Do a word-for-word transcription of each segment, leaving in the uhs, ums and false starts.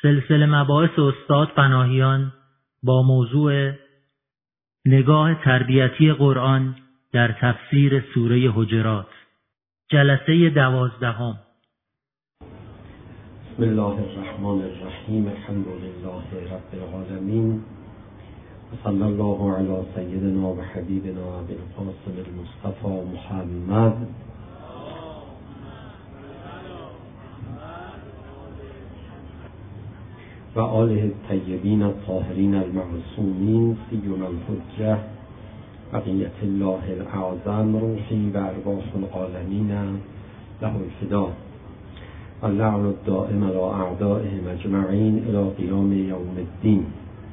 سلسله مباحث استاد پناهیان با موضوع نگاه تربیتی قرآن در تفسیر سوره حجرات، جلسه دوازدهم. بسم الله الرحمن الرحیم. الحمد لله رب العالمین و صلی الله علی سیدنا و حبیبنا ابی القاسم المصطفى محمد و آله الطیبین الطاهرین المعصومین سیما الحجة بقیة الله الاعظم روحی و ارواح العالمین له الفدا و اللعن الدائم علی اعدائهم اجمعین الی قیام یوم الدین.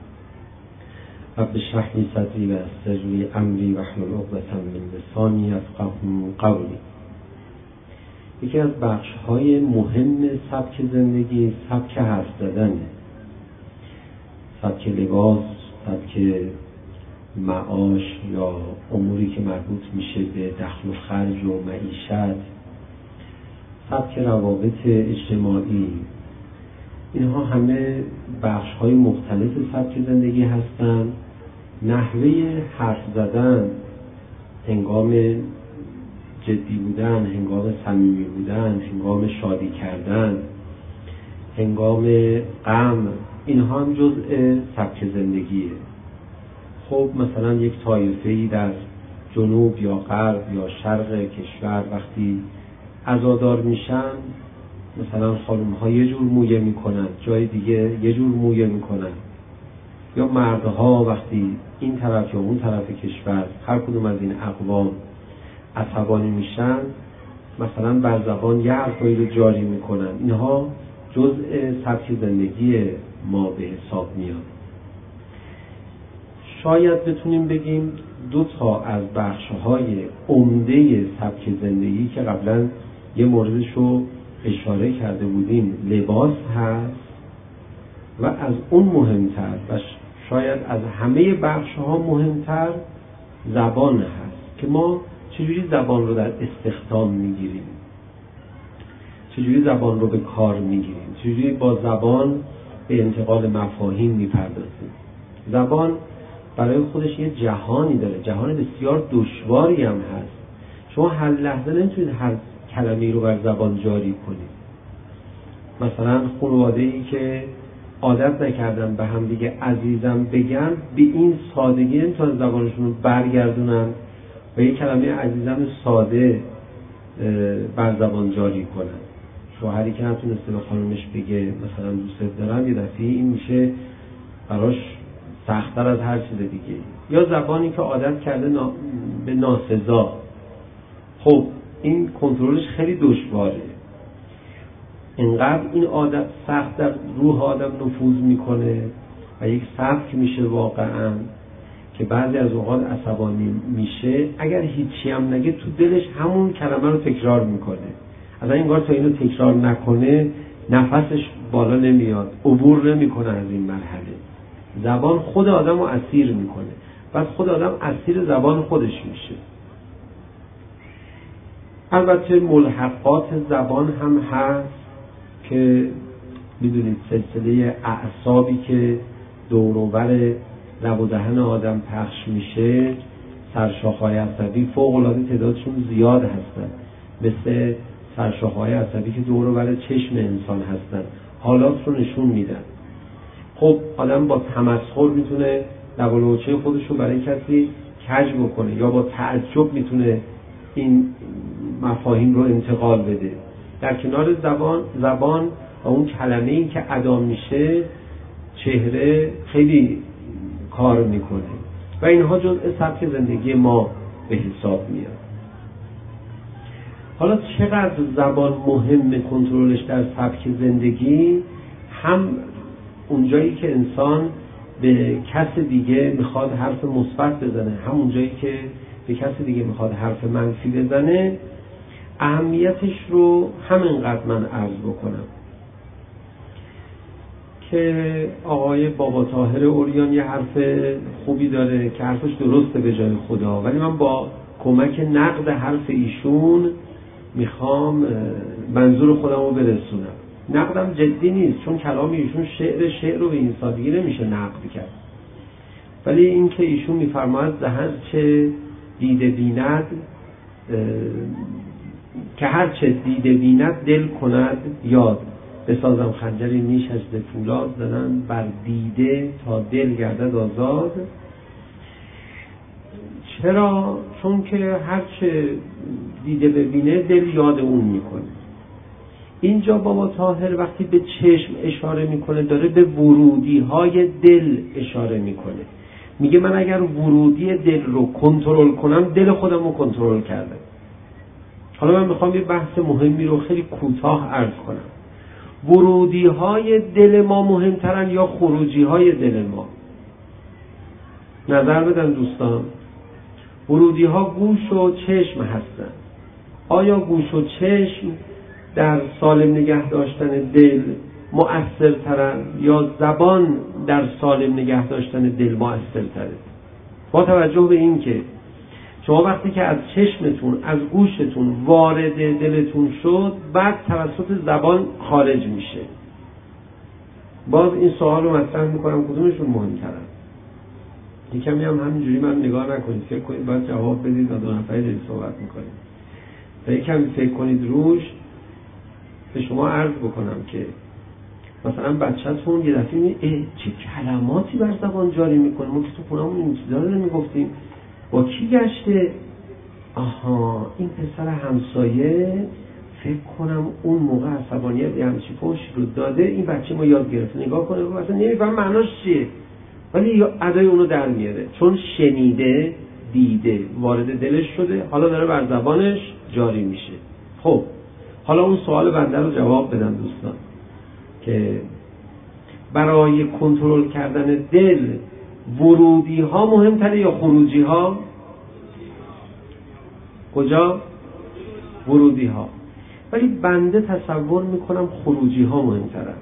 رب اشرح لی صدری و یسر لی امری واحلل عقدة من لسانی یفقهوا قولی. یکی از بخش‌های مهم سبک زندگی سبک حرف زدنه، سبک لباس، سبک معاش یا اموری که مربوط میشه به دخل و خرج و معیشت، سبک روابط اجتماعی. اینها همه بخش‌های مختلف سبک زندگی هستند. نحوه حرف زدن هنگام جدی بودن، هنگام صمیمی بودن، هنگام شادی کردن، هنگام غم، اینها هم جزء سبک زندگیه. خب مثلا یک طایفه‌ای در جنوب یا غرب یا شرق کشور وقتی عزادار میشن، مثلا خانم‌ها یه جور مویه میکنن، جای دیگه یه جور مویه میکنن، یا مردها وقتی این طرف یا اون طرف کشور هر کدوم از این اقوام عصبانی میشن، مثلا بر زبان یه حرفایی رو جاری میکنن. اینها جزء سبک زندگی ما به حساب میاد. شاید بتونیم بگیم دو تا از بخش‌های عمده سبک زندگی که قبلا یه موردش رو اشاره کرده بودیم لباس هست و از اون مهمتر و شاید از همه بخش‌ها مهمتر زبان هست که ما چجوری زبان رو در استخدام میگیریم، چجوری زبان رو به کار میگیریم، چجوری با زبان به انتقال مفاهیم میپردازیم. زبان برای خودش یه جهانی داره، جهان بسیار دشواری هم هست. شما هر لحظه نمیتونید هر کلمه‌ای رو بر زبان جاری کنید. مثلا خانواده‌ای که عادت نکردن به هم دیگه عزیزم بگن، به این سادگی نمیتونن زبانشون رو برگردونن و یک کلمه عزیزم ساده بر زبان جاری کنن. شوهری که نتونسته به خانمش بگه مثلا دوست دارم، یه دفعه این میشه براش سخت‌تر از هر چیز دیگه. یا زبانی که عادت کرده نا... به ناسزا، خب این کنترلش خیلی دشواره. اینقدر این عادت سخت در روح آدم نفوذ میکنه و یک سبک میشه واقعا که بعضی از اوقات عصبانی میشه. اگر هیچی هم نگه تو دلش همون کلمه رو تکرار میکنه. اصلا انگار تا اینو تکرار نکنه نفسش بالا نمیاد، عبور نمیکنه از این مرحله. زبان خود آدم رو اسیر میکنه، بعد خود آدم اسیر زبان خودش میشه. البته ملحقات زبان هم هست که میدونید سلسله اعصابی که دور و بر لب و دهن آدم پخش میشه، سرشاخه‌های عصبی فوق العاده تعدادشون زیاد هستن، مثل سرشاخه‌های عصبی که دور و بر چشم انسان هستن، حالات رو نشون میدن. خب آدم با تمسخر میتونه لب و لوچه خودش رو برای کسی کج بکنه، یا با تعجب میتونه این مفاهیم رو انتقال بده. در کنار زبان زبان و اون کلمه‌ای که ادا میشه، چهره خیلی کار میکنه و اینها جزء سبک زندگی ما به حساب میاد. حالا چقدر زبان مهمه کنترلش در سبک زندگی؟ هم اونجایی که انسان به کس دیگه میخواد حرف مثبت بزنه، هم اونجایی که به کس دیگه میخواد حرف منفی بزنه، اهمیتش رو همینقدر من عرض بکنم که آقای بابا طاهر عریان یه حرف خوبی داره که حرفش درسته به جای خدا، ولی من با کمک نقد حرف ایشون میخوام منظور خودم رو برسونم. نقدم جدی نیست، چون کلام ایشون شعر شعر رو به این سادگی نمیشه نقد کرد. ولی این که ایشون میفرماید زهر چه دیده بیند، که هر چه دیده بیند دل کند یاد، بسازم خنجری نیش از فولاد، زنن بر دیده تا دل گردد آزاد. چرا؟ چون که هر چه دیده ببینه دل یاد اون میکنه. اینجا بابا طاهر وقتی به چشم اشاره میکنه داره به ورودی های دل اشاره میکنه. میگه من اگر ورودی دل رو کنترل کنم دل خودم رو کنترل کردم. حالا من میخوام یه بحث مهمی رو خیلی کوتاه عرض کنم. ورودی های دل ما مهمترن یا خروجی های دل ما؟ نظر بدن دوستان. ورودی ها گوش و چشم هستن. آیا گوش و چشم در سالم نگه داشتن دل مؤثرترن یا زبان در سالم نگه داشتن دل مؤثرتره؟ با توجه به این که شما وقتی که از چشمتون از گوشتون وارد دلتون شد بعد توسط زبان خارج میشه. باز این سوال رو مطرح میکنم کدومشون مهمترن؟ یکمی هم همینجوری من نگاه نکنید، فکر کنید باید جواب بدید و دو نفری دارید صحبت میکنید و یکمی فکر کنید روش. به شما عرض بکنم که مثلا بچه‌تون یه دفعه میگه چه کلماتی بر زبان جاری میکنه، ما که تو خونمون این چیزا رو نمیگفتیم، با کی گشته؟ آها این پسر همسایه فکر کنم اون موقع عصبانیت یه همچی فوشی رو داده، این بچه ما یاد گرفته نگاه کنه رو اصلا نمیفهم معناش چیه، ولی ادای اونو در میاره چون شنیده دیده وارد دلش شده، حالا داره بر زبانش جاری میشه. خب حالا اون سوال بنده رو جواب بدن دوستان که برای کنترل کردن دل ورودی ها مهمتره یا خروجی ها؟ کجا؟ ورودی ها. ولی بنده تصور میکنم خروجی ها مهمتره.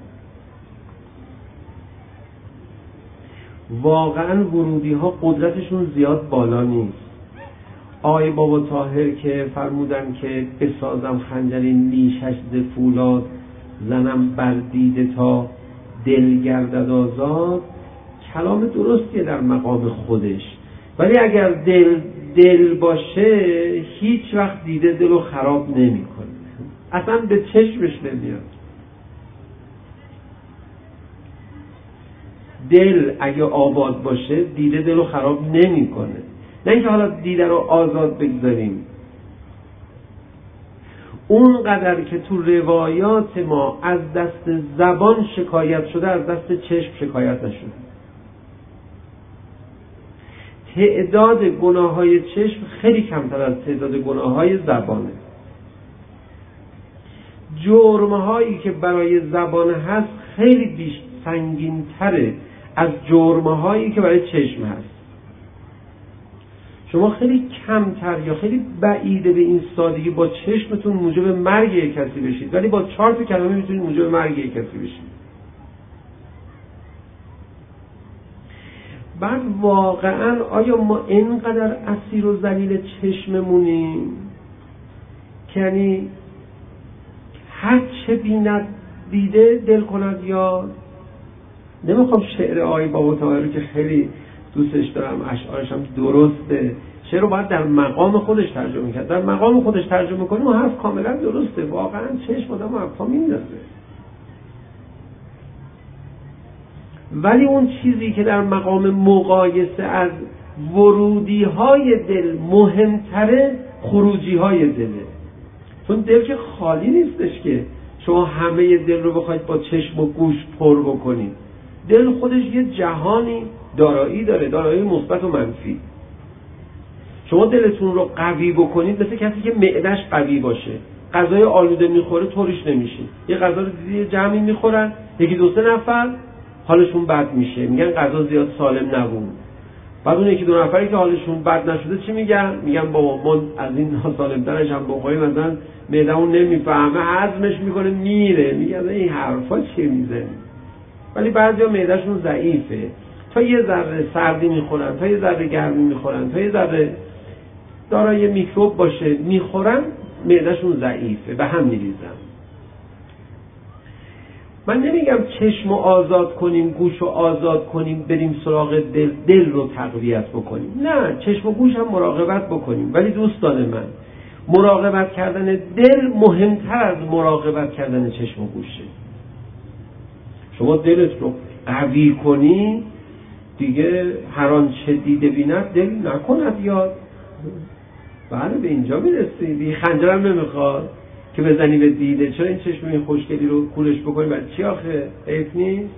واقعا ورودی ها قدرتشون زیاد بالا نیست. آقای بابا طاهر که فرمودن که بسازم خنجری نیشش ز فولاد، زنم بر دیده تا دل گردد آزاد، کلام درستیه در مقام خودش، ولی اگر دل دل باشه هیچ وقت دیده دل رو خراب نمی کنه، اصلا به چشمش نمیاد. دل اگه آباد باشه دیده دل رو خراب نمی کنه. نه اینکه حالا دیده رو آزاد بگذاریم. اون قدر که تو روایات ما از دست زبان شکایت شده از دست چشم شکایت نشده. تعداد گناههای چشم خیلی کمتر از تعداد گناههای زبانه. جرمهایی که برای زبان هست خیلی بیش سنگین تره از جرمهایی که برای چشم هست. شما خیلی کمتر یا خیلی بعیده به این سادگی با چشمتون موجب مرگ یک کسی بشید، ولی با چهار تا کلمه میتونید موجب مرگ یک کسی بشید. بعد واقعا آیا ما اینقدر اسیر و ذلیل چشممونیم که یعنی هر چه بیند دیده دل کند یاد؟ نمیخوام شعر آقای بابا طاهر رو که خیلی دوستش دارم، اشعارش هم درسته، شعر رو باید در مقام خودش ترجمه کرد. در مقام خودش ترجمه کنیم و حرف کاملا درسته، واقعا چشم آدم رو حرفا میندازه. ولی اون چیزی که در مقام مقایسه از ورودی های دل مهمتره خروجی های دله. چون دل که خالی نیستش که شما همه دل رو بخواید با چشم و گوش پر بکنید. دل خودش یه جهانی دارایی داره، دارایی مثبت و منفی. شما دلتون رو قوی بکنید مثل کسی که معده‌اش قوی باشه، غذای آلوده میخوره طوریش نمیشه. یه غذا رو دیدی جمعی میخورن، یکی دو سه نفر حالشون بد میشه، میگن غذا زیاد سالم نبود. بعد اون یکی دو نفری که حالشون بد نشده چی میگن؟ میگن بابا ما از این ناسالم‌ترش هم بخوریم مثلا معده‌مون نمیفهمه، هضمش میکنه میره. میگن این حرفا چی میزنی؟ ولی بعضیا معده‌شون ضعیفه، تا یه ذره سردی میخورن، تا یه ذره گرمی میخورن، تا یه ذره دارای میکروب باشه میخورن، معده‌شون ضعیفه، به هم میریزن. من نمیگم چشم رو آزاد کنیم، گوش رو آزاد کنیم، بریم سراغ دل، دل رو تقویت بکنیم. نه، چشم و گوش هم مراقبت بکنیم، ولی دوستان من مراقبت کردن دل مهمتر از مراقبت کردن چشم و گوشه. شما دلت رو قوی کنی دیگه هر آنچه دیده بیند دل نکند یاد. بله به اینجا میرسی. خنجرم نمیخواد که بزنی به دیده. چرا این چشم این خوشگلی رو کورش بکنی؟ برای چی آخه؟ حیف نیست؟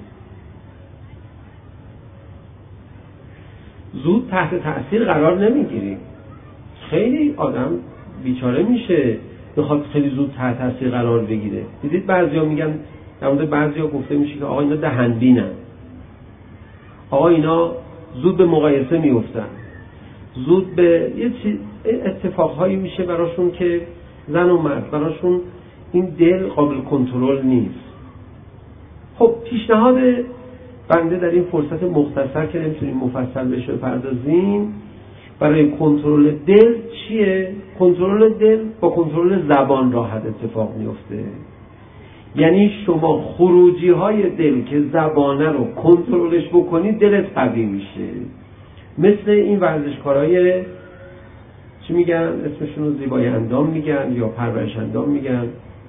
زود تحت تأثیر قرار نمیگیریم. خیلی آدم بیچاره میشه بخواد خیلی زود تحت تأثیر قرار بگیره. دیدید بعضیا میگن، در مورد بعضیا گفته میشه که آقا اینا دهنبینن، آقا اینا زود به مقایسه میفتن، زود به یه چیز اتفاقهایی میشه براشون که زن و مرد براشون این دل قابل کنترل نیست. خب پیشنهاد بنده در این فرصت مختصر که نمیتونیم مفصل بهش بپردازیم برای کنترل دل چیه؟ کنترل دل با کنترل زبان راحت اتفاق میفته. یعنی شما خروجی های دل که زبانه رو کنترلش بکنید دلت قوی میشه. مثل این ورزشکارای چی میگن؟ اسمشون رو زیبای اندام میگن یا پرورش اندام میگن.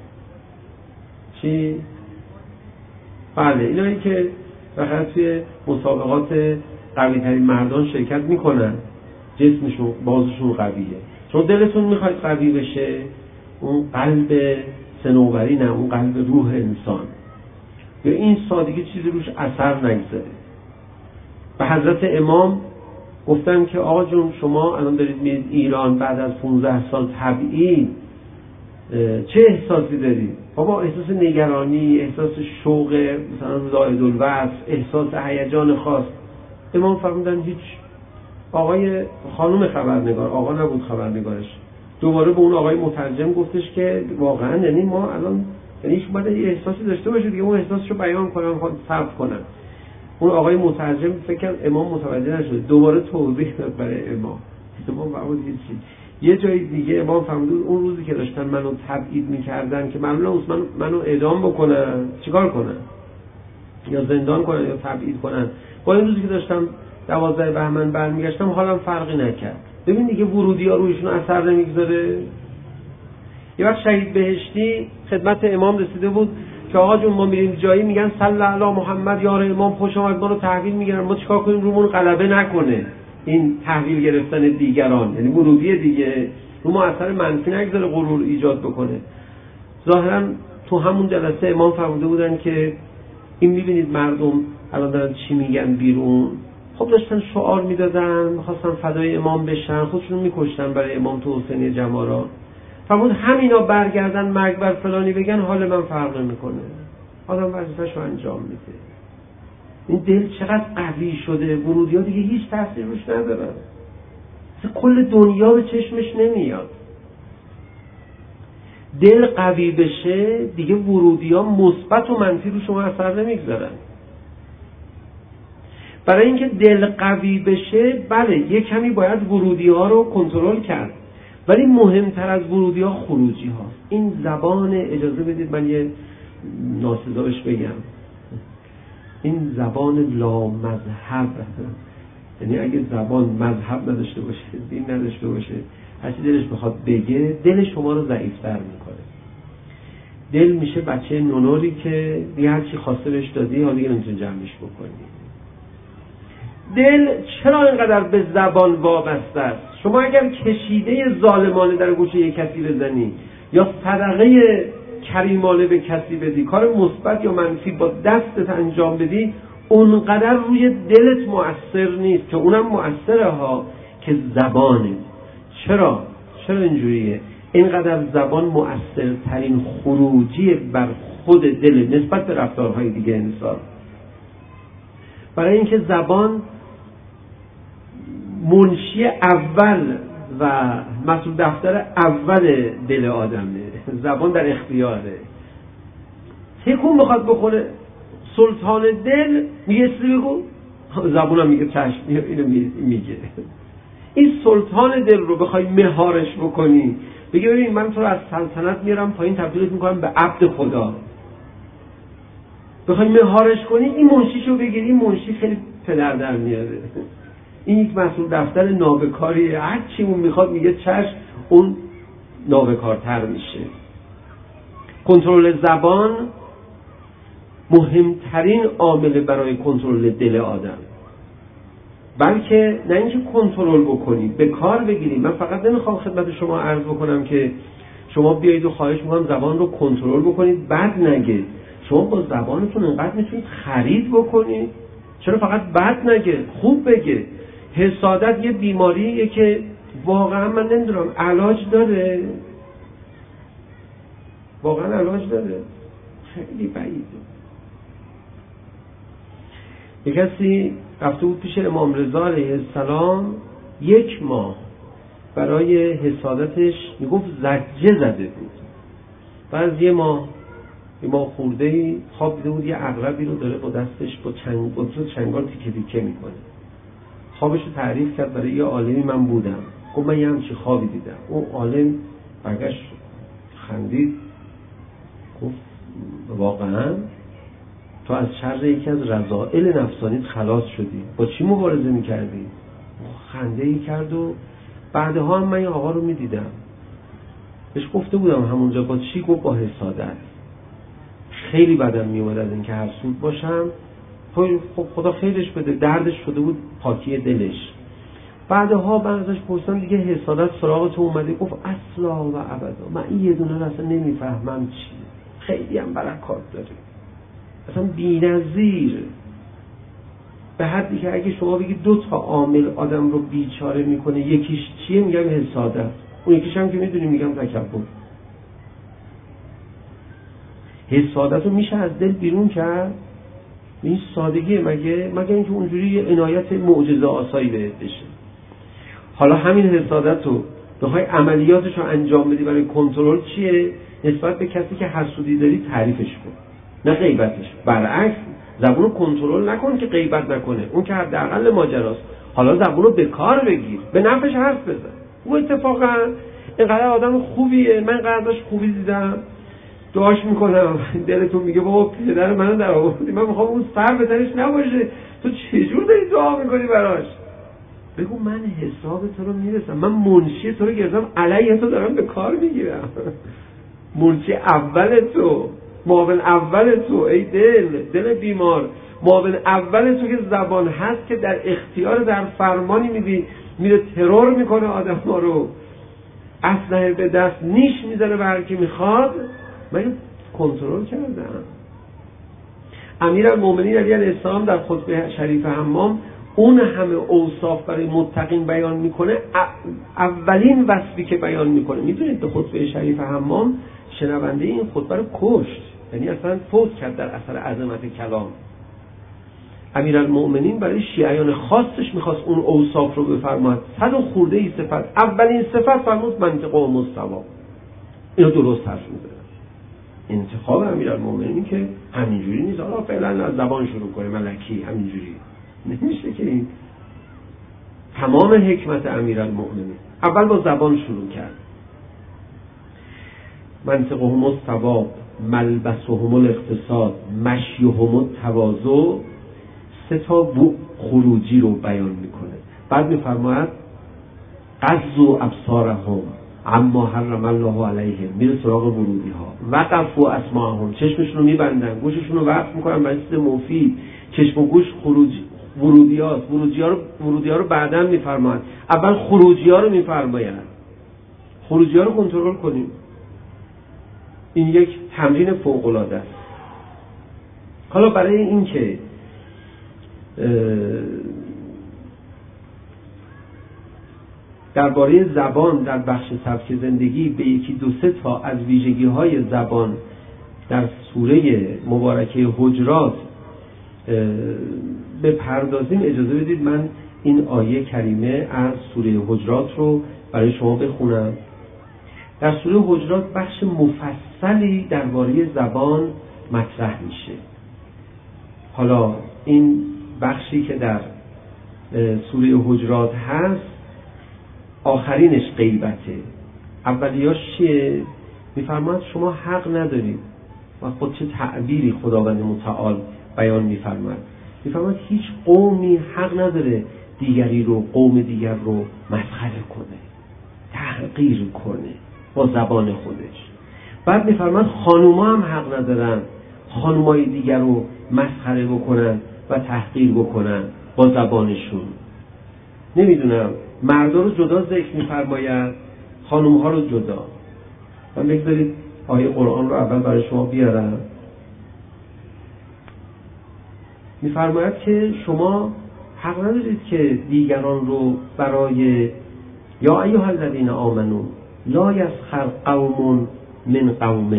چی؟ بله اینایی که فقط توی مسابقات قوی ترین مردان شرکت میکنن، جسمشون بازشون قویه. چون دلتون میخواید قوی بشه، اون قلب صنوبری نه، اون قلب روح انسان، یا این سادگی چیزی روش اثر نگذاره. به حضرت امام گفتن که آقا جون شما الان دارید میرید ایران بعد از پانزده سال تبعید، چه احساسی دارید؟ بابا احساس نگرانی، احساس شوق مثلا زائد الوصف، احساس هیجان خاص. امام فرمودن هیچ. آقای خانم خبرنگار، آقا نبود خبرنگارش، دوباره به اون آقای مترجم گفتش که واقعا یعنی ما الان یعنی هیچ باید یه احساسی داشته باشه دیگه، اون احساسشو بیان کنن، خود صرف کنن. اون آقای مترجم فکر کنم امام متوجه نشد، دوباره توضیح داد برای امام. امام فرمود هیچ. یه جای دیگه امام فرمود اون روزی که داشتن منو تبعید می‌کردن که معلومه من منو اعدام بکنن، چیکار کنن؟ یا زندان کنن یا تبعید کنن. با این روزی که داشتم دوازده بهمن برمیگشتم حالم فرقی نکرد. ببین دیگه ورودی‌ها رویشون اثر نمیگذاره. یه وقت شهید بهشتی خدمت امام رسیده بود که آقا جون ما میریم جایی میگن صلی علی محمد یار امام خوش آمد، ما رو تحویل میگیرن، ما چیکار کنیم رومون غلبه نکنه این تحویل گرفتن دیگران، یعنی ورودی دیگه رو ما اثر منفی نگذاره، غرور ایجاد بکنه. ظاهرا تو همون جلسه امام فرموده بودن که این میبینید مردم الان دارن چی میگن بیرون. خب داشتن شعار میدادن، میخواستن فدای امام بشن، خودشون میکشتن برای امام تو حسینی جمارا. فرمود همینا برگردن مرگ بر فلانی بگن حال من فرق نمیکنه، آدم وظیفه‌شو انجام میده. این دل چقدر قوی شده، ورودی‌ها دیگه هیچ تاثیر روش ندارن، کل دنیا به چشمش نمیاد. دل قوی بشه دیگه ورودی‌ها مثبت و منفی رو شما اثر نمیگذارن. برای اینکه دل قوی بشه بله یک کمی باید ورودی‌ها رو کنترل کرد، ولی مهمتر از ورودی‌ها خروجی هاست. این زبان، اجازه بدید من یه ناسزاش بگم، این زبان لا مذهب، یعنی اگه زبان مذهب نداشته باشه، دین نداشته باشه، هر چی دلش بخواد بگه دل شما رو ضعیف‌تر میکنه. دل میشه بچه نونوری که دیگه هر چی خواسته بهش دادی حالا دیگه نمیتونی جمعش بکنی. دل چرا اینقدر به زبان وابسته است؟ شما اگر کشیده ظالمانه در گوشه یک کسی بزنی یا صدقه کریمانه به کسی بدی، کار مثبت یا منفی با دستت انجام بدی، اونقدر روی دلت مؤثر نیست که اونم مؤثره ها که زبانه. چرا؟ چرا اینجوریه؟ اینقدر زبان مؤثرترین خروجی بر خود دل نسبت به رفتارهای دیگه انسان. برای اینکه زبان منشی اول و مسئول دفتر اول دل آدمه. زبان در اختیاره. تکون بخواد بخوره سلطان دل میگه سری بگو، زبونم میگه چشم، اینو میگه. این سلطان دل رو بخوای مهارش بکنی، بگی ببین من تو رو از سلطنت میارم پایین، تبدیلت میکنم به عبد خدا. بخوای مهارش کنی این منشیشو بگیری، این منشی خیلی پدر در میاره، این یک مسئول دفتر نابکاریه، هر چی اون میخواد میگه چشم، اون نابکارتر میشه. کنترل زبان مهمترین عامل برای کنترل دل آدم، بلکه نه اینکه کنترل بکنی، به کار بگیری. من فقط نمیخوام خدمت شما عرض بکنم که شما بیایید و خواهش میکنم زبان رو کنترل بکنید، بد نگه. شما با زبانتون انقدر میتونید خرید بکنید، چرا فقط بد نگه، خوب بگه. حسادت یه بیماریه که واقعا من نمیدونم علاج داره، واقعا علاج داره، خیلی بعیده. یک کسی رفته بود پیش امام رضا علیه السلام، یک ماه برای حسادتش میگفت زجه زده بود. بعد از یه ماه یه ماه خورده‌ای خواب دیده بود یه عقربی رو داره با دستش با چنگ با چنگال تیکه تیکه میکنه. خوابش رو تعریف کرد برای یه عالمی من بودم. گفت من یه همچین خوابی دیدم. اون عالم برگشت خندید گفت واقعا تو از شر یکی از رذائل نفسانیت خلاص شدی، با چی مبارزه میکردی؟ خنده ای کرد و بعدها هم من این آقا رو میدیدم، بهش گفته بودم همونجا با چی؟ گفت با حسادت. خیلی بدم میومد از اینکه حسود باشم. خب خدا خیرش بده، دردش شده بود پاکی دلش. بعدها من ازش پرسیدم دیگه حسادت سراغ تو اومده؟ گفت اصلا و ابدا، من این یه دونه رو اصلا نمیفهمم چیه، خیلی هم برکات داره، اصلا بی‌نظیر، به حدی که اگه شما بگید دو تا عامل آدم رو بیچاره میکنه، یکیش چیه؟ میگم حسادت، اون یکیش هم که میدونی میگم تکبر. حسادت رو میشه از دل بیرون کرد؟ این سادگیه مگه؟ مگه اینکه اونجوری عنایت معجزه آسایی بهت بشه. حالا همین حسادت رو بخوای عملیاتش رو انجام بدی برای کنترل، چیه؟ نسبت به کسی که حسودی داری تعریفش کن، نه غیبتش. برعکس زبون رو کنترل نکن که غیبت نکنه، اون که حداقل ماجراست. حالا زبون رو به کار بگیر، به نفعش حرف بزن. او اتفاقا اینقدر آدم خوبیه، من اینقدرش خوبی دیدم، دعاش میکنم، دلتون میگه بابا پدر منو در آوردی، من میخوام اون سر به درش نباشه، تو چجور داری دعا میکنی براش؟ بگو من حساب تو رو میرسم، من منشی تو رو گرفتم، علیه تو دارم به کار میگیرم. منشی اول تو، معاون اول تو، ای دل دل بیمار، معاون اول تو که زبان هست که در اختیار در فرمانی میدی، میره ترور میکنه آدم ها رو، اسلحه به دست نیش میزنه به هر کی میخواد. من کنترل کردم. امیرالمومنین علیه السلام در خطبه شریف حمام اون همه اوصاف برای متقین بیان میکنه، اولین وصفی که بیان میکنه، میدونید به خطبه شریف حمام شنونده این خطبه رو کشت، یعنی اصلا فوت کرد در اثر عظمت کلام. امیرالمومنین برای شیعیان خاصش میخواست اون اوصاف رو بفرماید، صد و خورده ای صفت، اولین صفت فرمود منطق و مستوا. اینو درست حرف میزنه. انتخاب امیرالمومنین که همینجوری نیست، حالا فعلا از زبان شروع کنه ملکی، همینجوری نمیشه که. این تمام حکمت امیرالمومنین اول با زبان شروع کرد. منطقهم الثواب، ملبسهم الاقتصاد، مشیهم التواضع، سه تا خروجی رو بیان میکنه. بعد میفرماید غضوا ابصارهم اما حرم الله علیهم، میره سراغ ورودی ها. وقفوا اسماعهم، چشمشون رو میبندن، گوششون رو وقف میکنن برای چیز مفید. چشم و گوش خروج ورودی هاست، ورودی ها رو, ورودی ها رو بعداً میفرماید، اول خروجی ها رو میفرماید. خروجی ها رو کنترل کنیم. این یک تمرین فوق العاده است. حالا برای این که درباره زبان در بخش سبک زندگی به یکی دو سه تا از ویژگی های زبان در سوره مبارکه حجرات بپردازیم، اجازه بدید من این آیه کریمه از سوره حجرات رو برای شما بخونم. در سوره حجرات بخش مفصلی درباره زبان مطرح میشه. حالا این بخشی که در سوره حجرات هست آخرینش غیبته، اولیاش چیه؟ میفرماید شما حق ندارید و خود چه تعبیری خداوند متعال بیان می‌فرماید. می‌فرماید هیچ قومی حق نداره دیگری رو، قوم دیگر رو مسخره کنه، تحقیر کنه با زبان خودش. بعد می‌فرماید خانوما هم حق ندارن خانومای دیگر رو مسخره بکنن و تحقیر بکنن با زبانشون. نمیدونم مردا رو جدا ذکر می‌فرماید، خانوم‌ها رو جدا. من بگذارید آیه قرآن رو اول برای شما بیارم. می‌فرماید که شما حق ندارید که دیگران رو برای یا ایها الذین آمنو لا یسخر قوم من قوم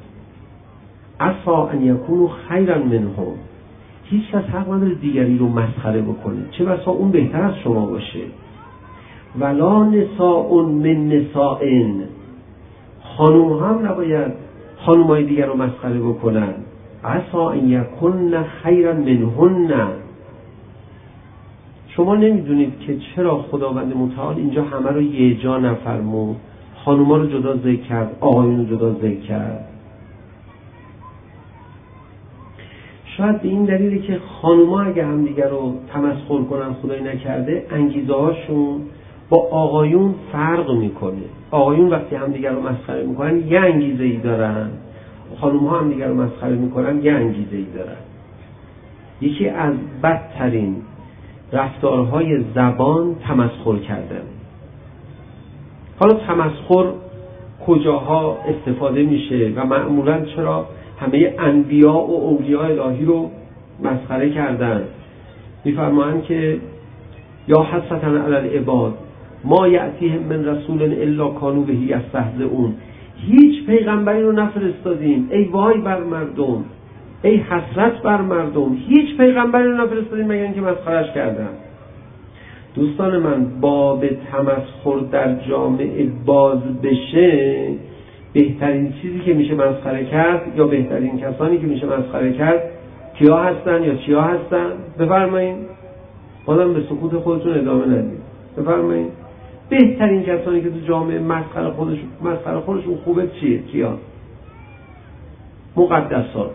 عسى ان یکونوا خیرا منهم. هیچ کس حق نداره دیگری رو مسخره بکنه، چه بسا اون بهتر از شما باشه. ولا نساء من نساء، خانوم هم نباید خانومای دیگر رو مسخره بکنن. عسى ان یکن خیرا منهن. شما نمیدونید که چرا خداوند متعال اینجا همه رو یه جا نفرمود، خانوما رو جدا ذکر کرد، آقایون رو جدا ذکر کرد؟ شاید به این دلیلی که خانوما اگه هم دیگر رو تمسخر کنن خدای نکرده انگیزه هاشون با آقایون فرق میکنه. آقایون وقتی هم دیگر رو مسخره میکنن یه انگیزه ای دارن، خانوم‌ها هم دیگر رو مسخره میکنن یه انگیزه ای دارن. یکی از بدترین رفتارهای زبان تمسخر کردن. حالا تمسخر کجاها استفاده میشه و معمولا چرا همه انبیا و اولیاء الهی رو مسخره کردن؟ میفرمایند که یا حسرة علی العباد ما یأتیهم من رسول الا کانوا به یستهزئون. هیچ پیغمبری رو نفرستادیم، ای وای بر مردم، ای حسرت بر مردم، هیچ پیغمبری رو نفرستادیم مگر اینکه مسخرهش کردن. دوستان من، باب تمسخر در جامعه باز بشه، بهترین چیزی که میشه مسخره کرد یا بهترین کسانی که میشه مسخره کرد کیا هستن یا چیا هستن؟ بفرمایید. بازم به سکوت خودتون ادامه ندید. بفرمایید. بهترین کسانی که تو جامعه مسخره خودشون مسخره خودشون خوبه چیه؟ کیا؟ مقدسات.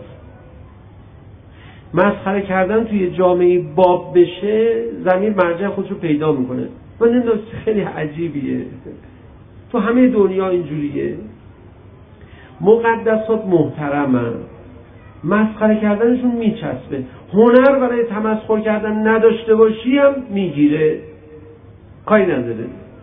مسخره کردن توی جامعه باب بشه، ضمیر مرجع خودشو پیدا میکنه. من نمیدونم خیلی عجیبیه، تو همه دنیا اینجوریه. مقدسات محترمن، مسخره کردنشون میچسبه. هنر برای تمسخر کردن نداشته باشی هم میگیره، کاری نداره.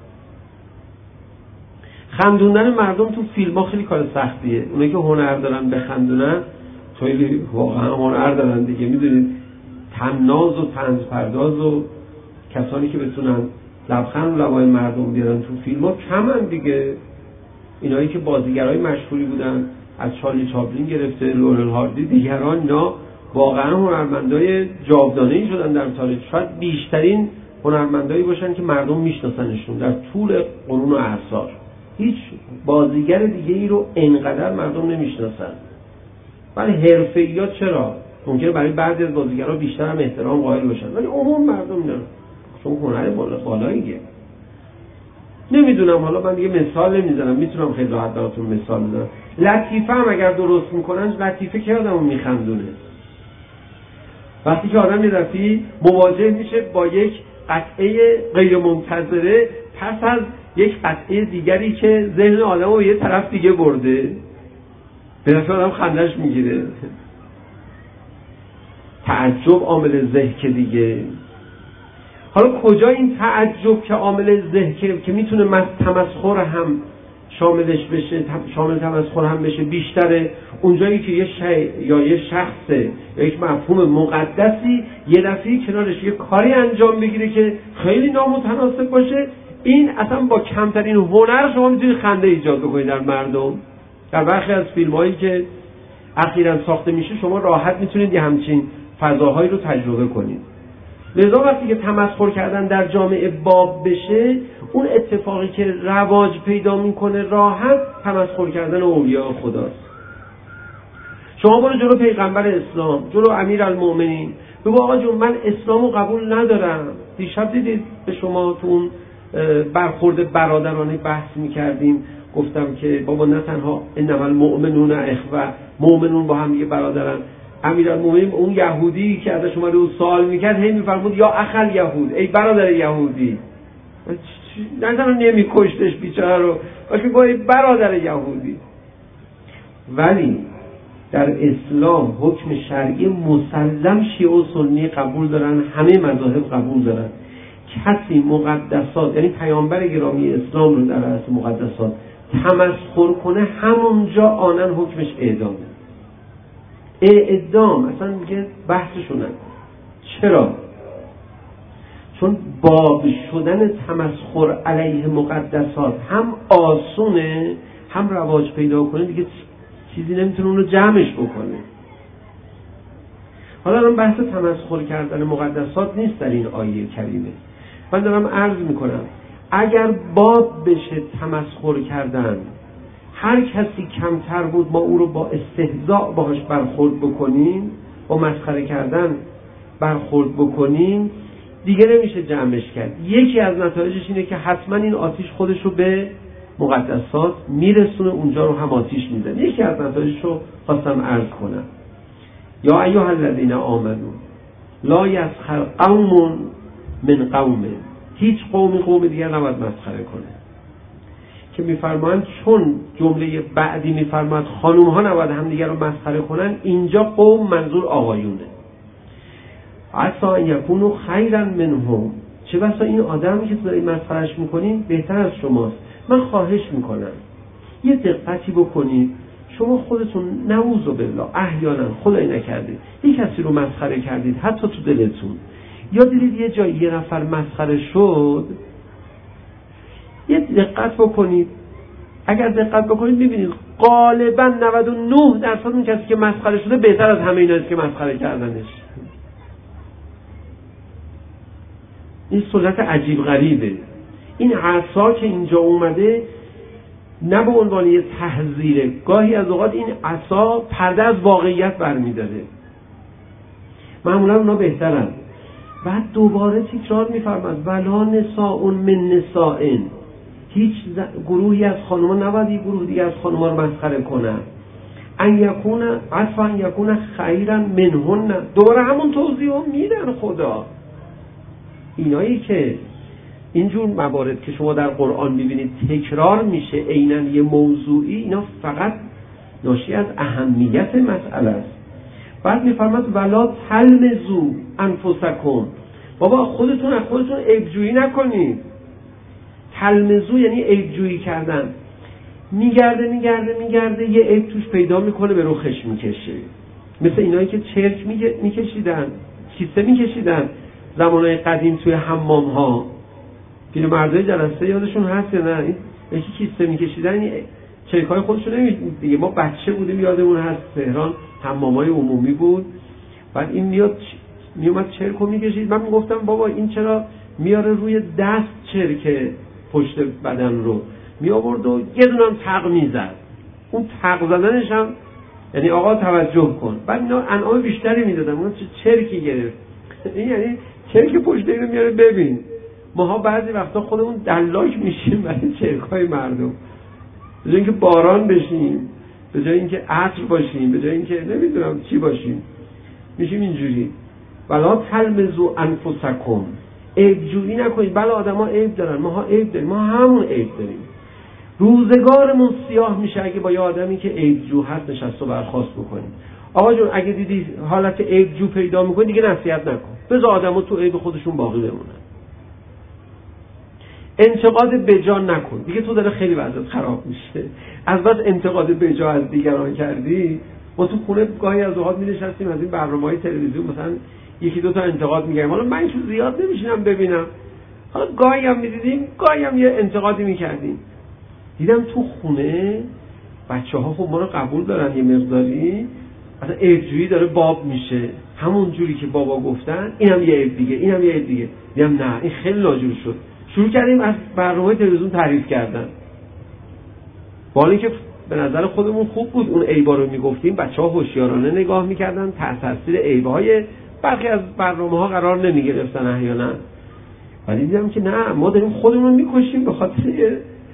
خندوندن مردم تو فیلم ها خیلی کار سختیه. اونایی که هنر دارن بخندونن خیلی واقعا هنر دارن دیگه. میدونید طناز و طنز پرداز و کسانی که بتونن لبخند رو لبای مردم بیارن تو فیلم ها کمن دیگه. اینایی که بازیگرای مشهوری بودن، از چارلی چاپلین گرفته لورل هاردی دیگران، اینا واقعا هنرمندای جاودانه‌ای شدن در تاریخ. شاید بیشترین هنرمندایی باشن که مردم میشناسنشون در طول قرون و اعصار. هیچ بازیگر دیگه ای رو انقدر مردم نمیشناسن. ولی حرفه‌ای‌ها چرا؟ ممکنه برای بعضی از بازیگرا بیشتر هم احترام قائل باشن، ولی عموم مردم نه، چون هنر بالا بالاییه. نمیدونم، حالا من دیگه مثال نمیزنم، میتونم خیلی راحت براتون مثال بزنم. لطیفه هم اگر درست میکنن، لطیفه که آدمو میخندونه. وقتی که آدم یه دفعه مواجه میشه با یک قطعه غیر منتظره پس از یک قطعه دیگری که ذهن آدمو به یه طرف دیگه برده، به دفعه آدم خندش میگیره. تعجب عامل ضحک دیگه. حالا کجا این تعجب که عامل ضحک که میتونه تمسخر هم شاملش بشه، شامل تمسخر هم بشه بیشتره؟ اونجایی که یه شیء یا یه شخص یا یک مفهوم مقدسی یه دفعه کنارش یه کاری انجام بگیره که خیلی نامتناسب باشه، این اصلا با کمترین هنر شما میتونید خنده ایجاد بکنید در مردم. در برخی از فیلم‌هایی که اخیراً ساخته میشه شما راحت میتونید یه همچین فضاهایی رو تجربه کنید. لذا وقتی که تمسخر کردن در جامعه باب بشه، اون اتفاقی که رواج پیدا میکنه راحت تمسخر کردن اولیاء خداست. شما برو جلو پیغمبر اسلام، جلو امیرالمومنین، بگو آقا جون من اسلامو قبول ندارم. دیشب دیدید به شما تو اون برخورد برادرانه بحث میکردیم، گفتم که بابا نه تنها انما المؤمنون اخوه، مؤمنون با هم دیگه برادرن. امیرالمومنین اون یهودی که ازش اومده و سوال میکرد هی میفرمود یا اخل یهود، ای برادر یهودی. نظر نمیکشتش بیچاره رو، باشه با ای برادر یهودی. ولی در اسلام حکم شرعی مسلم شیعه و سنی قبول دارن، همه مذاهب قبول دارن. کسی مقدسات یعنی پیامبر گرامی اسلام رو در رأس مقدسات تمسخر کنه، همونجا آنن حکمش اعدامه. اعدام اصلا میگه بحثشون نکن. چرا؟ چون باب شدن تمسخر علیه مقدسات هم آسونه هم رواج پیدا کنه، دیگه چیزی نمیتونه اون رو جمعش بکنه. حالا من بحث تمسخر کردن مقدسات نیست در این آیه کریمه. من دارم عرض میکنم اگر باب بشه تمسخر کردن، هر کسی کمتر بود ما او رو با استهزاء باهاش برخورد بکنیم، با مسخره کردن برخورد بکنیم، دیگه نمیشه جمعش کرد. یکی از نتایجش اینه که حتما این آتیش خودش رو به مقدسات میرسونه، اونجا رو هم آتیش میزنه. یکی از نتایجش رو خواستم عرض کنم. یا ایها الذین آمنو لا یسخر قوم من قوم، هیچ قومی قوم دیگر نباید مسخره کنه. که میفرمایند چون جمله بعدی میفرماید خانوم ها نباید هم دیگر رو مسخره کنن، اینجا قوم منظور آقایونه. عسى ان یکونوا خیرا منهم، چه بسا این آدمی که تو داری مسخرهش میکنین بهتر از شماست. من خواهش میکنم یه دقتی بکنید، شما خودتون نعوذ بالله احیانا خدای نکرده یه کسی رو مسخره کردید، حتی تو دلتون، یا دیدید یه جایی یه نفر مسخره شد، یه دقت بکنید. اگر دقت بکنید میبینید غالبا نود و نه درصد اون کسی که مسخره شده بهتر از همه ایناست که مسخره کردنش. این سنت عجیب غریبه. این عصا که اینجا اومده نه به عنوان یه تحذیره، گاهی از اوقات این عصا پرده از واقعیت برمی‌داره. معمولا اونا بهترن. بعد دوباره تکرار می‌فرماد ولا نساء من نساء، هیچ گروهی از خانم‌ها نباید یک گروه دیگه از خانم‌ها رو مسخره کنن. ان یکون عفوا ان یکون خیرا منهن، دوباره همون توضیح رو میدن خدا. اینایی که اینجور موارد که شما در قرآن میبینید تکرار میشه عیناً یه موضوعی، اینا فقط ناشی از اهمیت مسئله است. بعد میفرماد ولا تلمزوا انفسکم، بابا خودتون از خودتون عیبجویی نکنید. تلمزو یعنی عیبجویی کردن. میگرده میگرده میگرده یه عیب توش پیدا میکنه، به رخش میکشه. مثل اینایی که چرک میکشیدن، کیسه میکشیدن زمانهای قدیم توی حمام ها. پیل مردای جلسه یادشون هست یا نه؟ این یکی کیسه میکشیدن، این چرک های خودشون نمیدید دیگه. ما بچه بودیم یادمون هست تهران حمام های عمومی بود، بعد این میاد میومد چرک رو میکشید. من میگفتم بابا این چرا میاره روی دست چرک پشت بدن رو می آورد و یه دونم تق میزد. اون تق زدنش هم یعنی آقا توجه کن. بعد اینا انعام بیشتری میدادن، اون چه چرکی گرفت. این یعنی چرک پشت اینو میاره ببین. ماها بعضی وقتا خودمون دلاک میشیم برای چرکای مردم، به جای اینکه باران بشیم، به جای اینکه عطر باشیم، به جای اینکه نمیدونم چی باشیم، میشیم اینجوری. ولا تلمزوا انفسکم، عیب جویی نکنید. بله آدما عیب دارن، ماها عیب داریم، ما همون عیب داریم. روزگارمون سیاه میشه اگه با یه آدمی که عیب جو هست نشست و برخاست بکنیم. آقا جون اگه دیدی حالت عیب جو پیدا میکنی دیگه نصیحت نکن، بذار آدما تو عیب خودشون باقی بمونن. انتقاد بجا نکن، دیگه تو داره خیلی وضعیت خراب میشه. از بس انتقاد بجا از دیگران کردی. ما تو خونه گاهی از اوقات می‌نشستیم از این برنامه‌های تلویزیون مثلا یکی دو تا انتقاد میگیم، حالا من چون زیاد نمیشینم ببینم، حالا گاهی هم میدیدیم گاهی هم یه انتقادی میکردیم. دیدم تو خونه بچه‌ها خب ما رو قبول دارن یه مقداری، اصلا عیب‌جویی داره باب میشه، همون جوری که بابا گفتن اینم یه عیب دیگه، اینم یه عیب دیگه. دیدم نه این خیلی ناجور شد. شروع کردیم از برنامه تلویزیون تعریف کردن، با اینکه به نظر خودمون خوب بود اون عیبا رو میگفتیم، بچه‌ها هوشیارانه نگاه میکردن، تحت تاثیر عیب‌های برخی از برنامه‌ها قرار نمیگرفتن احیانا. ولی دیدم که نه، ما داریم خودمون میکشیم به خاطر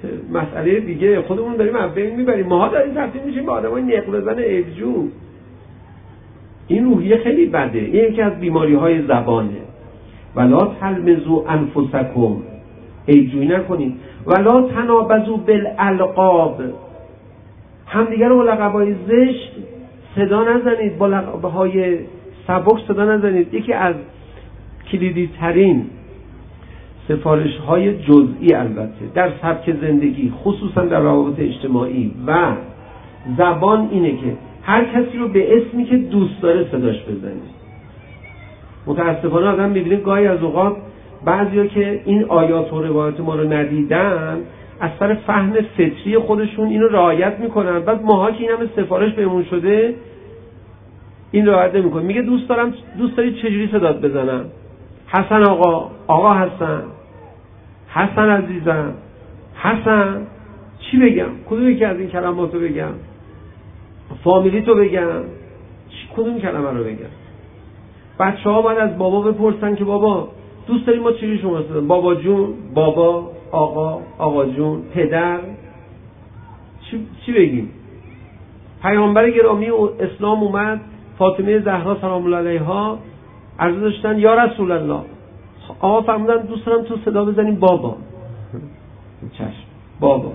مسئله دیگه، خودمون داریم از بین میبریم. ماها داریم تبدیل میشیم به آدمای نقل زن عیبجو. این روحیه خیلی بده. این یکی از بیماری‌های زبانه. ولا تلمزوا انفسکم، عیبجویی نکنید. ولا تنابزوا بالالقاب، همدیگه رو با لقب‌های زشت صدا نزنید، با لقب‌های سبک صدا نزنید. یکی از کلیدی ترین سفارش های جزئی البته در سبک زندگی، خصوصا در روابط اجتماعی و زبان، اینه که هر کسی رو به اسمی که دوست داره صداش بزنید. متاسفانه آدم میبینه گاهی از اوقات بعضیا که این آیات و روایات ما رو ندیدن، از سر فهم فطری خودشون اینو رعایت میکنن، بعد ماها که این همه سفارش بهمون شده این رعایت نمیکنه. میگه دوست دارم، دوست داری چجوری صدات بزنم؟ حسن آقا، آقا حسن، حسن عزیزم، حسن. چی بگم؟ کدوم یکی از این کلماتو بگم؟ فامیلی تو بگم؟ کدوم کلمه رو بگم؟ بچه ها باید از بابا بپرسن که بابا دوست داریم ما چجوری شما صدا؟ بابا جون، بابا، آقا، آقا جون، پدر. چی, چی بگیم؟ پیامبر گرامی اسلام اومد، فاطمه زهرا سلام الله علیها عرض داشتن یا رسول الله، آقا فرمودن دوست دارم تو صدا بزنیم بابا. چشم، بابا.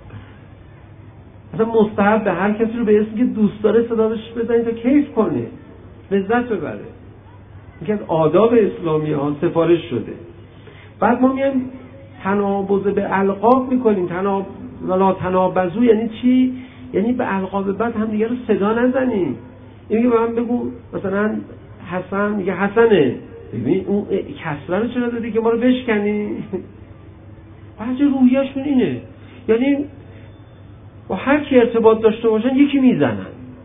اصلا مستحب به هر کسی رو به اسمی که دوست داره صدا بزنید تا کیف کنه، لذت ببره. یکی از آداب اسلامی ها سفارش شده. بعد ما میایم تنابز به القاب میکنیم. تناب ولا تنابزو یعنی چی؟ یعنی به القاب بعد هم دیگه رو صدا نزنیم. این میگه به من بگو مثلا حسن، میگه حسنه. ببین اون کسره رو چرا دادی که ما رو بشکنی؟ بعضی روحیه‌شون اینه، یعنی با هر کی ارتباط داشته باشن یکی میزنن.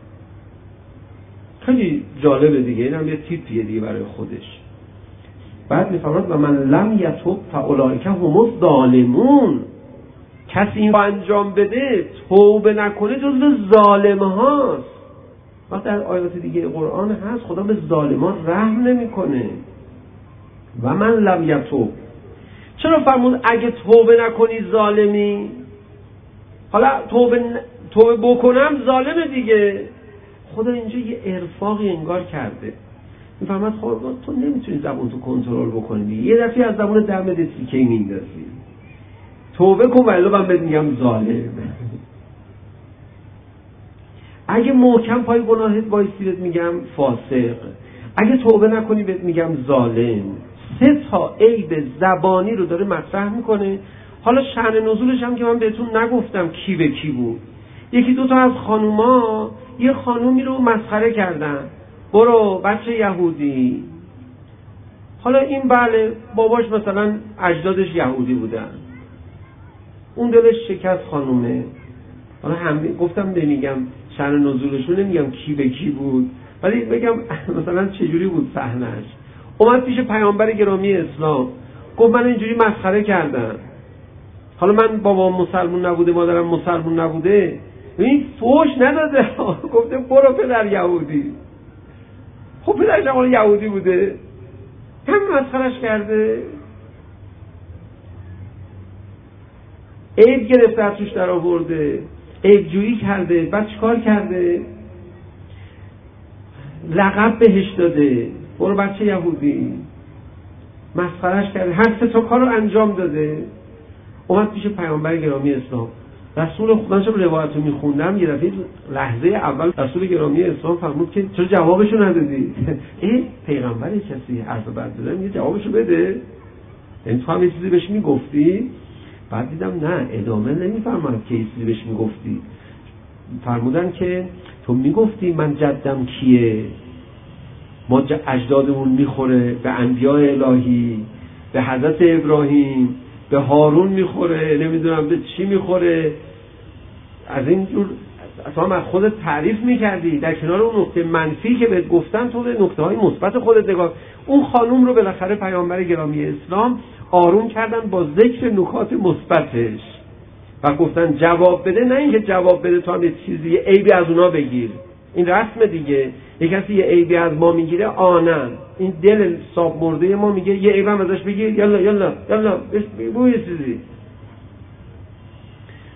خیلی جالبه دیگه، این هم یه تیپیه دیگه برای خودش. بعد میفرماد و من لم یتوب فاولئک هم الظالمون، کسی این رو انجام بده توبه نکنه جزو ظالم هاست. وقتی در آیات دیگه قرآن هست خدا به ظالمان رحم نمیکنه. و من لم یتوب، چرا فرمود اگه توبه نکنی ظالمی؟ حالا توبه ن... توبه بکنم ظالمه دیگه. خدا اینجا یه ارفاقی انگار کرده. میفهمد خب تو نمیتونی زبون تو کنترل بکنی، یه دفعه از زبون در مده تیکه میندازی. توبه کن ولی من بهت میگم ظالم. اگه محکم پای گناهت وایسی بهت میگم فاسق، اگه توبه نکنی بهت میگم ظالم. سه تا عیب زبانی رو داره مطرح میکنه. حالا شأن نزولش هم که من بهتون نگفتم کی به کی بود. یکی دو تا از خانوما یه خانومی رو مسخره کردن، برو بچه یهودی. حالا این بله باباش مثلا اجدادش یهودی بودن، اون دلش شکست خانومه. حالا هم گفتم نمیگم شأن نزولشون، نمیگم کی به کی بود، ولی بگم مثلا چجوری بود صحنه‌اش. اومد پیش پیامبر گرامی اسلام گفت من اینجوری مسخره کردم، حالا من بابام مسلمون نبوده مادرم مسلمون نبوده. این فوش نداده، گفته برو پدر یهودی. خب پدرش هم یهودی بوده، هم مسخرش کرده، عیب گرفته از توش در آورده، عیب جویی کرده. بعد چیکار کرده؟ لقب بهش داده، برو بچه یهودی. مسخرش کرده، هر سه تا کار رو انجام داده. اومد پیش پیامبر گرامی اسلام. رسول خدا شب روایت رو میخوندم، یه دفعه لحظه اول رسول گرامی اسلام فرمود که چرا جوابشو ندادی؟ این پیغمبر کسی حرف بد بزنه یه جوابشو بده. این تو هم یه چیزی بهش میگفتی؟ بعد دیدم نه ادامه نمیفرماد که یه چیزی بهش میگفتی. فرمودن که تو میگفتی من جدم کیه، ما اجدادمون میخوره به انبیاء الهی، به حضرت ابراهیم، به هارون میخوره، نمیدونم به چی میخوره. از این جور اصلا از خودت تعریف میکردی، در کنار اون نکته منفی که بهت گفتن تو به نکته های مثبت خودت نگاه. اون خانوم رو بالاخره پیامبر گرامی اسلام آروم کردن با ذکر نکات مثبتش و گفتن جواب بده، نه اینکه جواب بده تو هم یه چیزی یه عیبی از اونا بگیر. این رسم دیگه، یک کسی یه عیبی از ما میگیره آنن، این دل صاحب مرده ما میگه یه عیبم ازش بگیر، یلا یلا یلا بگو یه چیزی.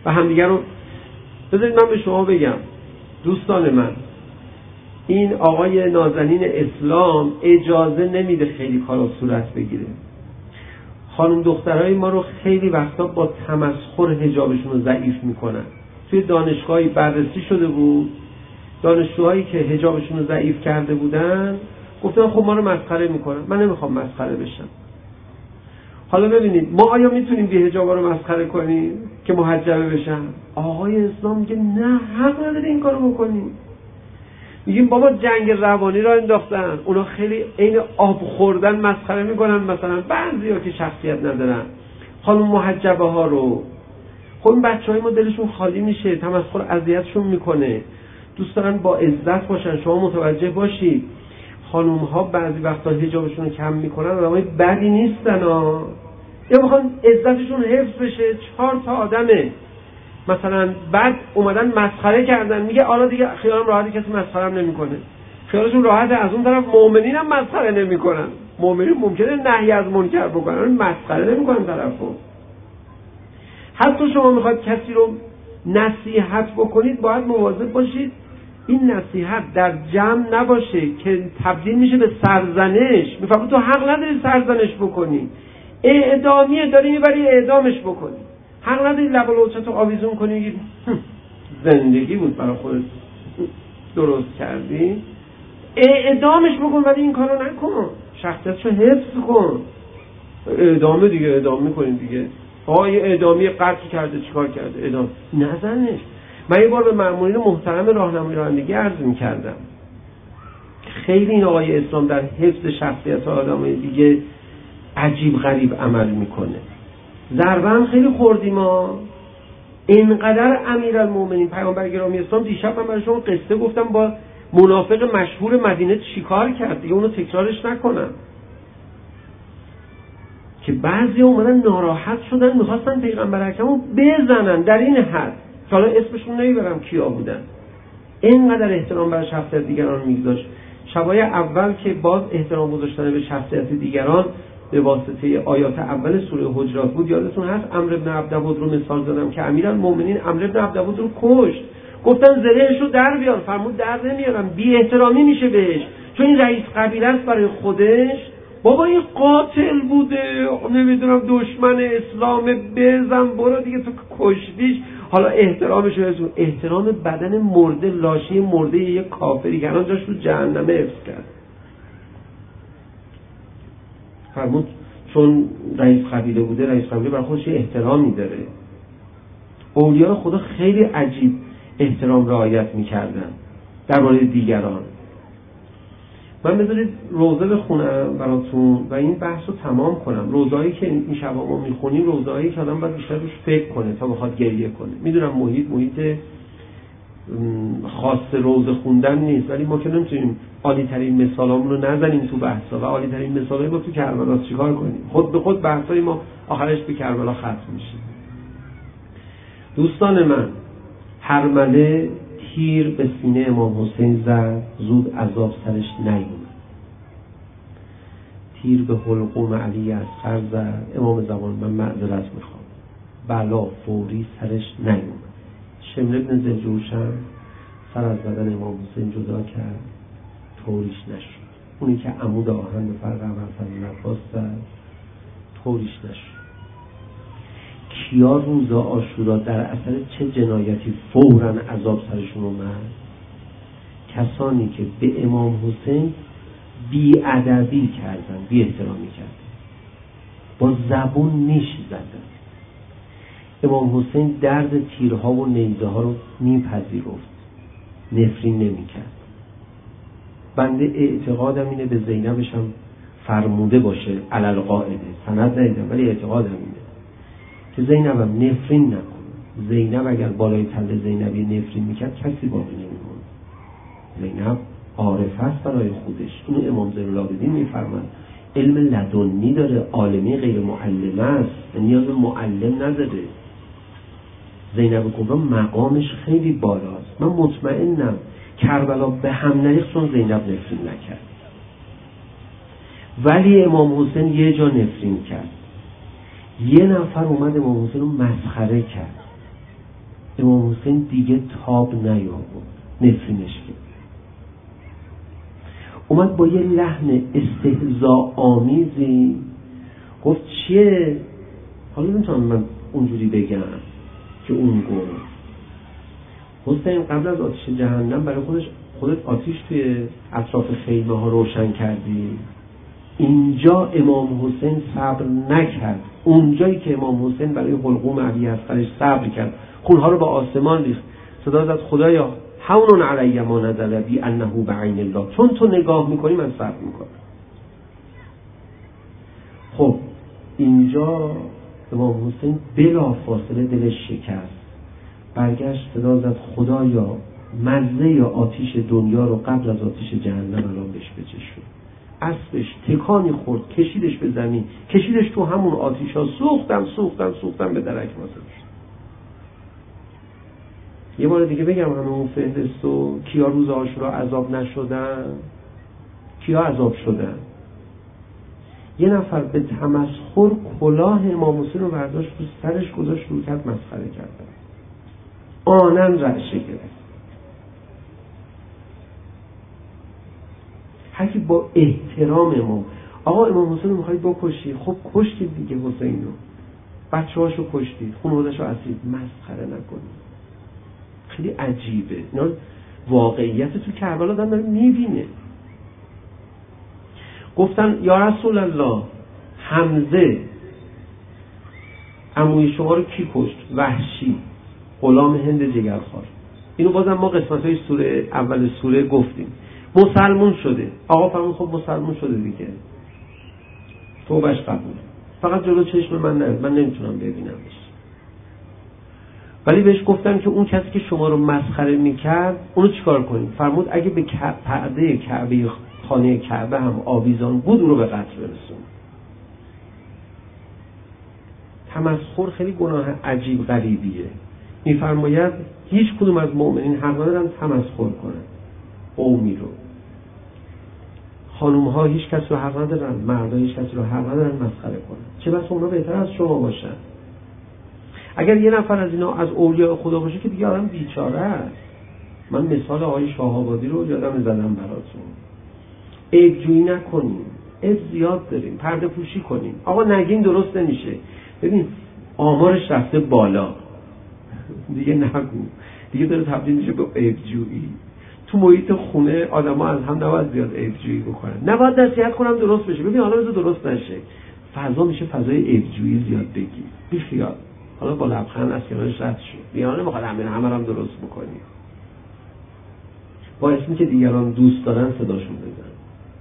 و همدیگه رو. بذارید من به شما بگم دوستان من، این آقای نازنین اسلام اجازه نمیده خیلی کارا صورت بگیره. خانم دخترای ما رو خیلی وقتا با تمسخر حجابشون رو ضعیف میکنن. توی دانشگاهی بررسی شده بود، دانشجوهایی که حجابشون رو ضعیف کرده بودن گفتن خب ما رو مسخره میکنن. من نمیخوام مسخره بشم. حالا ببینید ما آیا میتونیم بی حجابا رو مسخره کنیم که محجبه بشن؟ آقای اسلام میگه نه، حق نداره این کارو بکنیم. میگیم بابا جنگ روانی را انداختن، اونا خیلی عین آب خوردن مسخره میکنن مثلا بعضیا که شخصیت ندارن خانم محجبه ها رو. خب این بچهای ما دلشون خالی میشه، تمسخر اذیتشون میکنه، دوست دارن با عزت باشن. شما متوجه باشید خانم ها بعضی وقتا حجابشون رو کم میکنن، آدمای بدی نیستن ها، یا میخوان عزتشون حفظ بشه. چهار تا آدمه مثلا بعد اومدن مسخره کردن، میگه حالا دیگه خیالم راحته، کسی مسخره‌ام نمیکنه. خیالشون راحته. از اون طرف مؤمنین هم مسخره نمیکنن. مؤمنین ممکنه نهی از منکر بکنن، مسخره نمیکنن طرفو. حتی شما میخواد کسی رو نصیحت بکنید باید مواظب باشید این نصیحت در جمع نباشه که تبدیل میشه به سرزنش. میفهمی تو حق نداری سرزنش بکنی، اعدامیه داری میبری اعدامش بکنی. حق نداری لب و لوچتو آویزون کنی زندگی بود برای خودت درست کردی، اعدامش بکن، ولی این کارو نکن، شخصیتشو حفظ کن. اعدامه دیگه اعدام میکنیم دیگه. آقا یه اعدامی قتل کرده چیکار کرده؟ اعدام نزنش. من یه بار به مأمورین محترم راهنمایی رانندگی عرض میکردم خیلی این آقای اسلام در حفظ شخصیت آدمای دیگه عجیب غریب عمل میکنه. ضربه هم خیلی خوردیم ما. اینقدر امیرالمومنین پیامبر گرامی اسلام، دیشب من برای شما قصه گفتم با منافق مشهور مدینه چیکار کرد، دیگه اونو تکرارش نکنم، که بعضی اومدن ناراحت شدن میخواستن پیغمبر اکرمو بزنن در این حد، حالا اسمشون نمیبرم کیا بودن. اینقدر احترام برای شخصیت دیگران میگذاشت. شبای اول که باز احترام گذاشتن به شخصیت دیگران به واسطه آیات اول سوره حجرات بود، یادتون هست عمرو بن عبدود رو مثال زدم که امیرالمومنین عمرو بن عبدود رو کشت. گفتن زرهشو در بیار، فرمود در نمیارم، بی احترامی میشه بهش، چون این رئیس قبیله است برای خودش. بابا این قاتل بوده، نمیدونم دشمن اسلام، بزن برو دیگه، تو کشتیش. حالا احترامش رو، احترام بدن مرده، لاشی مرده یک کافری که الان جاش رو جهنمه حفظ کرد. فرمود چون رئیس قبیله بوده، رئیس قبیله برای خودش احترامی داره. اولیاء خدا خیلی عجیب احترام رعایت میکردن درباره دیگران. من بذارید روزه بخونم براتون و این بحث رو تمام کنم. روزهایی که این شبا ما میخونیم روزهایی که آدم باید بیشتر روش فکر کنه تا بخواد گریه کنه. میدونم محیط محیط خاص روزه خوندن نیست، ولی ما که نمیتونیم عالی ترین مثالامون رو نزنیم تو بحثا، و عالی ترین مثالای ما تو کربلا چیکار کنیم؟ خود به خود بحثای ما آخرش به کربلا ختم میشه. دوستان من، هرمله تیر به سینه امام حسین زد، زود عذاب سرش نیومد. تیر به حلقوم علی اصغر زد، امام زمان من معذرت میخوام، بلا فوری سرش نیومد. شمر بن زلجوشن سر از بدن امام حسین جدا کرد، طوریش نشد. اونی که عمود آهن به فرق ابوالفضل عباس زد، طوریش نشد. کیا روز عاشورا در اثر چه جنایتی فوراً عذاب سرشون اومد؟ کسانی که به امام حسین بی‌ادبی کردن، بی احترامی کردن، با زبون نیش زدن. امام حسین درد تیرها و نیزه ها رو میپذیرفت، نفرین نمیکرد. بنده اعتقادم اینه به زینبش هم فرموده باشه علل قاعده، سند ندیدم ولی اعتقادم اینه که زینبم نفرین نکن. زینب اگر بالای تله زینبی نفرین میکرد کسی باقی نمیمون. زینب عارف است برای خودش. اینو امام زین العابدین میفرماد. علم لدنی داره، عالمی غیر معلمه است، نیاز به معلم نداره. زینب کبرا مقامش خیلی بالاست. من مطمئنم کربلا به هم نریخت چون زینب نفرین نکرد، ولی امام حسین یه جا نفرین کرد. یه نفر اومد امام حسین رو مسخره کرد. امام حسین دیگه تاب نیاورد، نفرینش کرد. اومد با یه لحن استهزاء آمیزی گفت چیه؟ حالا نمیتونم من اونجوری بگم که اون گفت حسین قبل از آتش جهنم برای خودش خودت آتیش توی اطراف خیمه ها روشن کردی. اینجا امام حسین صبر نکرد، اونجایی که امام حسین برای حلقوم علی اصغرش صبر کرد، خونها رو با آسمان ریخت، صدا زد خدایا هون علی ما نزل بی انه بعین الله، چون تو نگاه میکنی من صبر میکنم. خب اینجا امام حسین بلا فاصله دلش شکست، برگشت صدا زد خدایا مزه یا آتیش دنیا رو قبل از آتیش جهنم الان بهش بچشون. اسبش تکانی خورد، کشیدش به زمین، کشیدش تو همون آتیش ها، سوختن سوختن سوختن به درک واسه شد. یه بار دیگه بگم همون فهرستو کیا روز عاشورا عذاب نشدن؟ کیا عذاب شدن؟ یه نفر به تمسخر کلاه امام حسین رو برداشت رو سرش گذاشت رو کرد، مسخره کردن، آنن رعشه گرفت. هرکی با احترام امام، آقا امام حسین رو میخوایی بکشی، خب کشتید دیگه حسین رو، بچه هاشو کشتید، خانواده‌شو اسیر، مسخره نکنید. خیلی عجیبه، اینا واقعیت تو کربلا دارن داره میبینه. گفتن یا رسول الله حمزه عموی شما رو کی کشت؟ وحشی غلام هند جگرخوار. اینو بازم ما قسمت های سوره اول سوره گفتیم. مسلمون شده، آقا فرمون خب مسلمون شده دیگه، توبهش قبول، فقط جلو چشم من نه، من نمیتونم ببینمش. ولی بهش گفتن که اون کسی که شما رو مسخره میکرد اونو چیکار کنیم؟ فرمود اگه به پرده کعبه خانه کعبه هم آویزان بود اون رو به قتل برسون. تمسخر خیلی گناه عجیب غریبیه. میفرماید هیچ کدوم از مؤمنین حق ندارن تمسخر کنن قومی رو. خانوم ها هیچ کس رو حق ندارن، مردا هیچ کس رو حق ندارن مسخره کنن، چه بس اونا بهتر از شما باشن. اگر یه نفر از اینا از اولیاء خدا باشه که دیگه آدم بیچاره است. من مثال آقای شاه‌آبادی رو یادم زدم براتون. عیب‌جویی نکنیم، عیب زیاد داریم، پرده پوشی کنیم. آقا نگین درست نمیشه، ببین آمارش رفته بالا دیگه نگو، دیگه داره تبدیل میشه به عیب‌جویی. تو محیط خونه آدم‌ها از هم نباید زیاد عیب‌جویی بکنن، نباید نصیحت کنم درست بشه، ببین حالا بذار درست نشه، فضا میشه فضای عیب‌جویی زیاد بگی، بی خیال. حالا با لبخند از کنارش رد شد، میانه میخواد همین همه هم درست بکنی، با اسمی که دیگران دوست دارن صداشون بزن.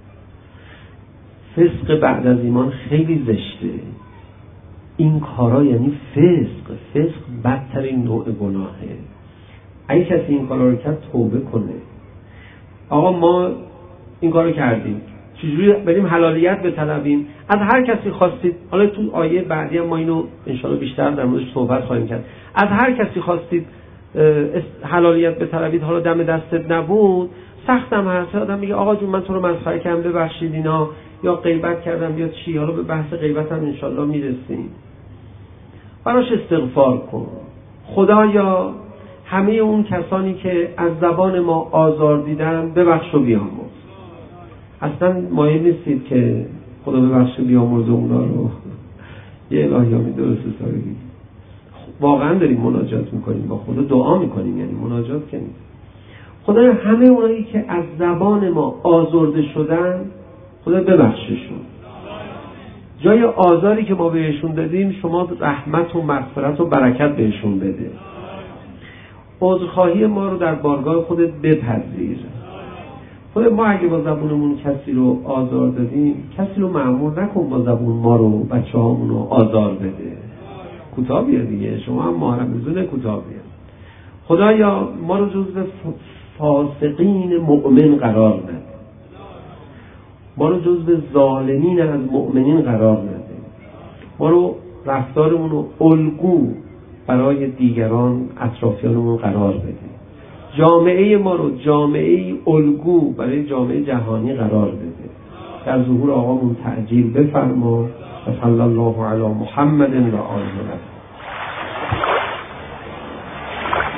فسق بعد از ایمان خیلی زشته. این کارا یعنی فسق. فسق بدترین نوع گناهه. اگه کسی این کارا رو کرد توبه کنه. آقا ما این کارو کردیم، چجوری بریم حلالیت بطلبیم؟ از هر کسی خواستید، حالا تو آیه بعدی هم ما اینو انشاءالله بیشتر در موردش صحبت خواهیم کرد، از هر کسی خواستید حلالیت بطلبید، حالا دم دستت نبود، سختم هست، آدم میگه آقا جون من تو رو مسخره کردم ببخشید اینا، یا غیبت کردم یا چی، حالا به بحث غیبت هم انشاءالله میرسیم، براش استغفار کن. خدایا همه اون کسانی که از زبان ما آزار دیدن ببخش و بیامرز. اصلا مایل نیستید که خدا ببخش و بیامرز اونا رو یه الهیامی درست حسابی. واقعا داریم مناجات میکنیم با خدا، دعا میکنیم، یعنی مناجات که نیست. خدا همه اونایی که از زبان ما آزرده شدن خدا ببخششون. جای آزاری که ما بهشون دادیم شما رحمت و مغفرت و برکت بهشون بده. عذرخواهی ما رو در بارگاه خودت بپذیر. خود ما اگه با زبونمون کسی رو آزار دادیم، کسی رو مأمور نکن با زبون ما رو بچه هامون رو آزار بده. کوتاه بیا دیگه، شما هم محرمزونه کوتاه بیا. خدایا ما رو جزو فاسقین مؤمن قرار نده، ما رو جزو ظالمین از مؤمنین قرار نده، ما رو رفتارمون رو الگو برای دیگران اطرافیانمون قرار بده، جامعه ما رو جامعه الگو برای جامعه جهانی قرار بده. در ظهور آقامون تعجیل بفرما. و صلی الله علی محمد و آله و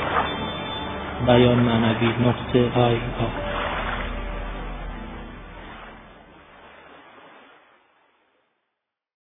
بیان معنوی نقطه آی آی